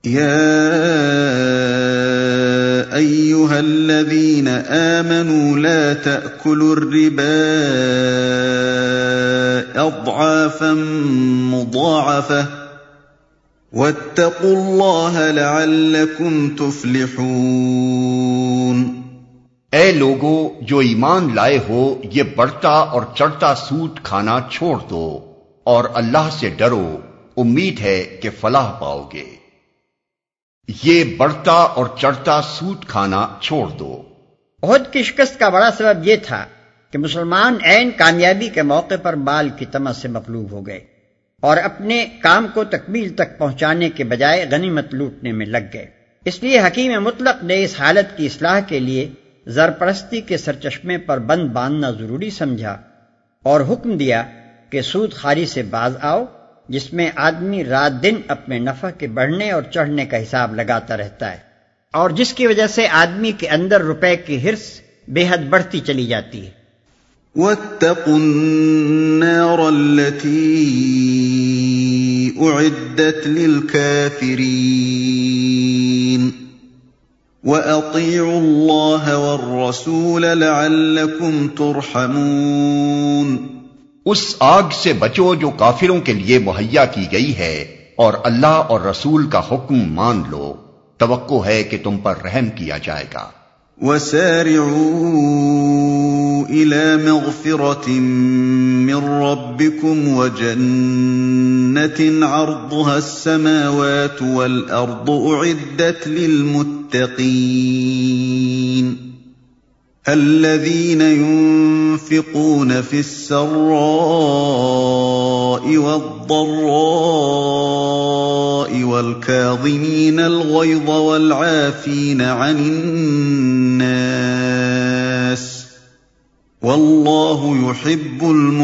يا أيها الذين آمنوا لا تأكلوا الربا أضعافا مضاعفة واتقوا الله لعلكم تفلحون۔ اے لوگو جو ایمان لائے ہو، یہ بڑھتا اور چڑھتا سود کھانا چھوڑ دو اور اللہ سے ڈرو، امید ہے کہ فلاح پاؤ گے۔ یہ بڑھتا اور چڑھتا سود کھانا چھوڑ دو۔ احد کی شکست کا بڑا سبب یہ تھا کہ مسلمان عین کامیابی کے موقع پر مال کی طمع سے مغلوب ہو گئے اور اپنے کام کو تکمیل تک پہنچانے کے بجائے غنیمت لوٹنے میں لگ گئے۔ اس لیے حکیم مطلق نے اس حالت کی اصلاح کے لیے زرپرستی کے سرچشمے پر بند باندھنا ضروری سمجھا اور حکم دیا کہ سود خواری سے باز آؤ، جس میں آدمی رات دن اپنے نفع کے بڑھنے اور چڑھنے کا حساب لگاتا رہتا ہے، اور جس کی وجہ سے آدمی کے اندر روپے کی حرص بے حد بڑھتی چلی جاتی ہے۔ واتقوا النار التي أعدت للكافرين وأطيعوا الله والرسول لعلكم ترحمون۔ اس آگ سے بچو جو کافروں کے لیے مہیا کی گئی ہے، اور اللہ اور رسول کا حکم مان لو، توقع ہے کہ تم پر رحم کیا جائے گا۔ وسارعوا إلى مغفرة من ربكم وجنة عرضها السماوات والأرض أعدت للمتقين الذين ينفقون في السراء والضراء والكاظمين الغيظ والعافين عن الناس والله يحب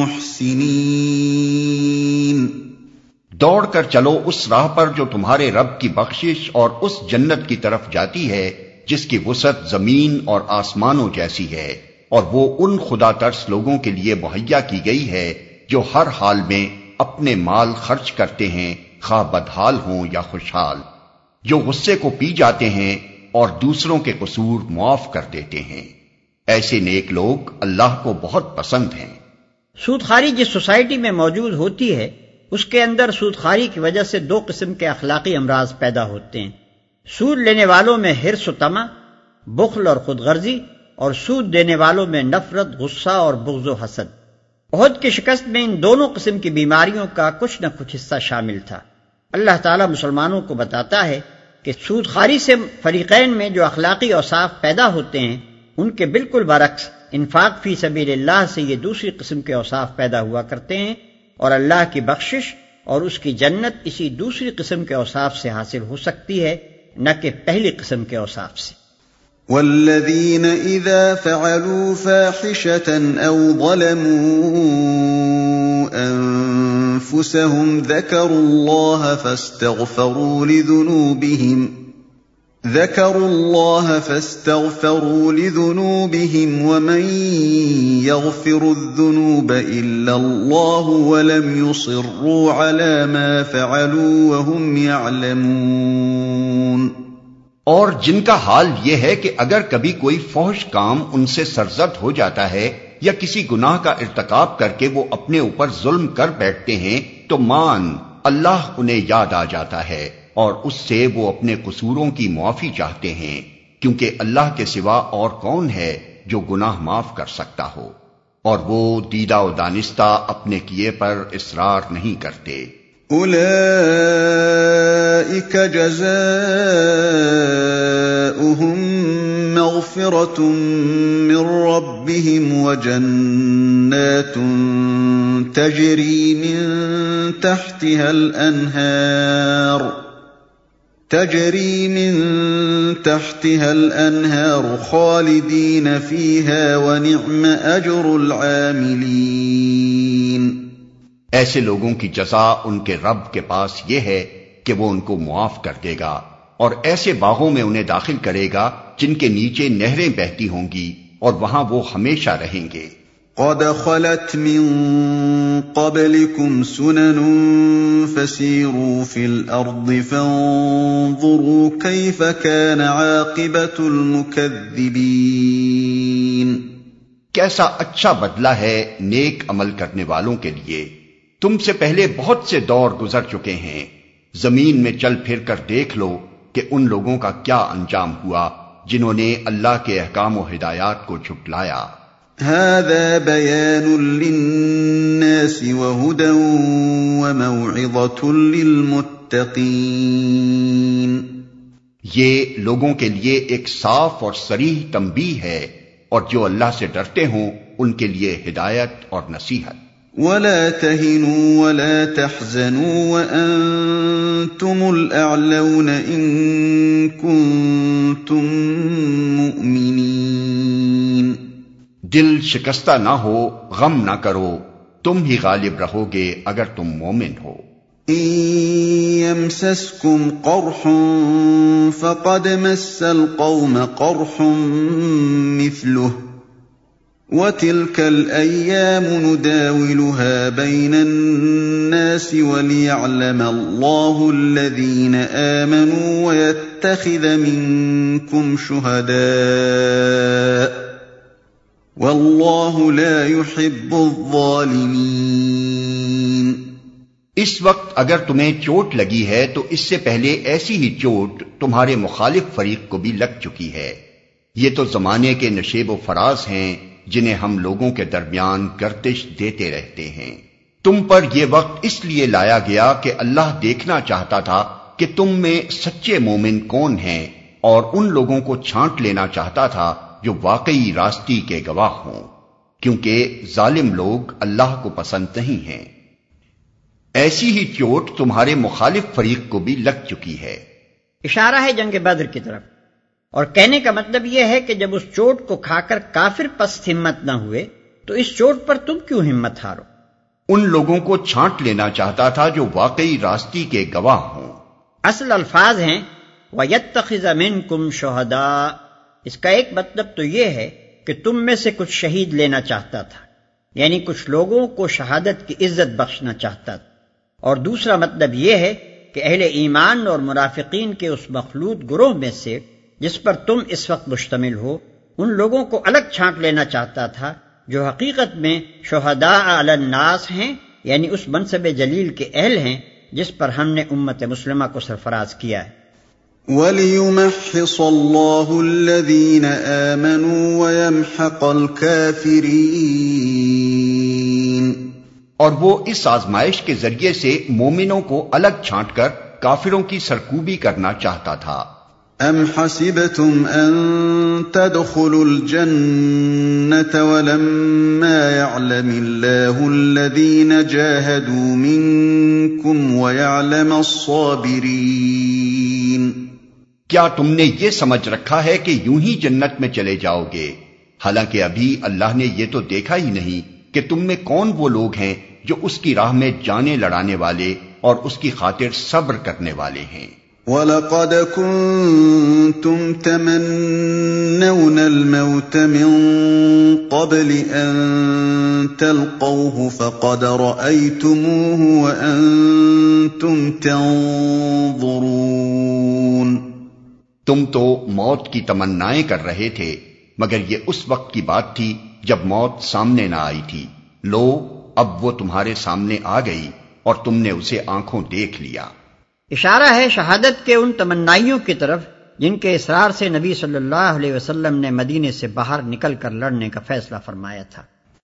المحسنين۔ دوڑ کر چلو اس راہ پر جو تمہارے رب کی بخشش اور اس جنت کی طرف جاتی ہے جس کی وسعت زمین اور آسمانوں جیسی ہے، اور وہ ان خدا ترس لوگوں کے لیے مہیا کی گئی ہے جو ہر حال میں اپنے مال خرچ کرتے ہیں، خواہ بدحال ہوں یا خوشحال، جو غصے کو پی جاتے ہیں اور دوسروں کے قصور معاف کر دیتے ہیں۔ ایسے نیک لوگ اللہ کو بہت پسند ہیں۔ سودخواری جس سوسائٹی میں موجود ہوتی ہے، اس کے اندر سودخواری کی وجہ سے دو قسم کے اخلاقی امراض پیدا ہوتے ہیں۔ سود لینے والوں میں حرص و طمع، بخل اور خود غرضی، اور سود دینے والوں میں نفرت، غصہ اور بغض و حسد۔ احد کی شکست میں ان دونوں قسم کی بیماریوں کا کچھ نہ کچھ حصہ شامل تھا۔ اللہ تعالیٰ مسلمانوں کو بتاتا ہے کہ سود خواری سے فریقین میں جو اخلاقی اوصاف پیدا ہوتے ہیں، ان کے بالکل برعکس انفاق فی سبیل اللہ سے یہ دوسری قسم کے اوصاف پیدا ہوا کرتے ہیں، اور اللہ کی بخشش اور اس کی جنت اسی دوسری قسم کے اوصاف سے حاصل ہو سکتی ہے، نہ کہ پہلی قسم کے اوصاف سے۔ والذین اذا فعلوا فاحشة او ظلموا انفسهم ذکروا اللہ فاستغفروا لذنوبهم ومن يغفر الذنوب الا اللہ ولم يصروا على ما فعلوا وهم يعلمون۔ اور جن کا حال یہ ہے کہ اگر کبھی کوئی فحش کام ان سے سرزد ہو جاتا ہے یا کسی گناہ کا ارتکاب کر کے وہ اپنے اوپر ظلم کر بیٹھتے ہیں، تو اللہ انہیں یاد آ جاتا ہے اور اس سے وہ اپنے قصوروں کی معافی چاہتے ہیں، کیونکہ اللہ کے سوا اور کون ہے جو گناہ معاف کر سکتا ہو، اور وہ دیدہ و دانستہ اپنے کیے پر اصرار نہیں کرتے۔ اولئک جزاؤہم مغفرۃ من ربہم وجنات تجری من تحتها الانہار خالدین فیہا ونعم اجر العاملین۔ ایسے لوگوں کی جزا ان کے رب کے پاس یہ ہے کہ وہ ان کو معاف کر دے گا اور ایسے باغوں میں انہیں داخل کرے گا جن کے نیچے نہریں بہتی ہوں گی، اور وہاں وہ ہمیشہ رہیں گے۔ قد خلت من قبلكم سنن فسيروا في الأرض فانظروا كيف كان عاقبة المكذبين۔ کیسا اچھا بدلہ ہے نیک عمل کرنے والوں کے لیے۔ تم سے پہلے بہت سے دور گزر چکے ہیں، زمین میں چل پھر کر دیکھ لو کہ ان لوگوں کا کیا انجام ہوا جنہوں نے اللہ کے احکام و ہدایات کو جھٹلایا۔ هذا بيان للناس وهدى وموعظة للمتقين۔ یہ لوگوں کے لیے ایک صاف اور صریح تنبیہ ہے، اور جو اللہ سے ڈرتے ہوں ان کے لیے ہدایت اور نصیحت۔ ولا تهنوا ولا تحزنوا وأنتم الأعلون إن كنتم مؤمنين۔ دل شکستہ نہ ہو، غم نہ کرو، تم ہی غالب رہو گے اگر تم مومن ہو۔ إن يمسسكم قرح فقد مس القوم قرح مثله وتلك الأيام نداولها بين الناس وليعلم الله الذين آمنوا ويتخذ منكم شهداء والله لا يحب الظالمين۔ اس وقت اگر تمہیں چوٹ لگی ہے تو اس سے پہلے ایسی ہی چوٹ تمہارے مخالف فریق کو بھی لگ چکی ہے۔ یہ تو زمانے کے نشیب و فراز ہیں جنہیں ہم لوگوں کے درمیان گردش دیتے رہتے ہیں۔ تم پر یہ وقت اس لیے لایا گیا کہ اللہ دیکھنا چاہتا تھا کہ تم میں سچے مومن کون ہیں، اور ان لوگوں کو چھانٹ لینا چاہتا تھا جو واقعی راستی کے گواہ ہوں، کیونکہ ظالم لوگ اللہ کو پسند نہیں ہیں۔ ایسی ہی چوٹ تمہارے مخالف فریق کو بھی لگ چکی ہے۔ اشارہ ہے جنگ بدر کی طرف، اور کہنے کا مطلب یہ ہے کہ جب اس چوٹ کو کھا کر کافر پست ہمت نہ ہوئے تو اس چوٹ پر تم کیوں ہمت ہارو؟ ان لوگوں کو چھانٹ لینا چاہتا تھا جو واقعی راستی کے گواہ ہوں۔ اصل الفاظ ہیں وَيَتَّخِذَ مِنْكُمْ شُهَدَاءَ۔ اس کا ایک مطلب تو یہ ہے کہ تم میں سے کچھ شہید لینا چاہتا تھا، یعنی کچھ لوگوں کو شہادت کی عزت بخشنا چاہتا تھا، اور دوسرا مطلب یہ ہے کہ اہل ایمان اور منافقین کے اس مخلوط گروہ میں سے جس پر تم اس وقت مشتمل ہو، ان لوگوں کو الگ چھانٹ لینا چاہتا تھا جو حقیقت میں شہداء علی الناس ہیں، یعنی اس منصب جلیل کے اہل ہیں جس پر ہم نے امت مسلمہ کو سرفراز کیا ہے۔ وَلِيُمَحِّصَ اللَّهُ الَّذِينَ آمَنُوا وَيَمْحَقَ الْكَافِرِينَ۔ اور وہ اس آزمائش کے ذریعے سے مومنوں کو الگ چھانٹ کر کافروں کی سرکوبی کرنا چاہتا تھا۔ أَمْ حَسِبْتُمْ أَن تَدْخُلُوا الْجَنَّةَ وَلَمَّا يَعْلَمِ اللَّهُ الَّذِينَ جَاهَدُوا مِنكُمْ وَيَعْلَمَ الصَّابِرِينَ۔ کیا تم نے یہ سمجھ رکھا ہے کہ یوں ہی جنت میں چلے جاؤ گے، حالانکہ ابھی اللہ نے یہ تو دیکھا ہی نہیں کہ تم میں کون وہ لوگ ہیں جو اس کی راہ میں جانیں لڑانے والے اور اس کی خاطر صبر کرنے والے ہیں۔ وَلَقَدْ كُنْتُمْ تَمَنَّوْنَ الْمَوْتَ مِنْ قَبْلِ أَنْ تَلْقَوْهُ فَقَدْ رَأَيْتُمُوهُ وَأَنْتُمْ تَنْظُرُونَ۔ تم تو موت کی تمنائیں کر رہے تھے، مگر یہ اس وقت کی بات تھی جب موت سامنے نہ آئی تھی۔ لو، اب وہ تمہارے سامنے آ گئی اور تم نے اسے آنکھوں دیکھ لیا۔ اشارہ ہے شہادت کے ان تمنائیوں کی طرف جن کے اصرار سے نبی صلی اللہ علیہ وسلم نے مدینے سے باہر نکل کر لڑنے کا فیصلہ فرمایا تھا۔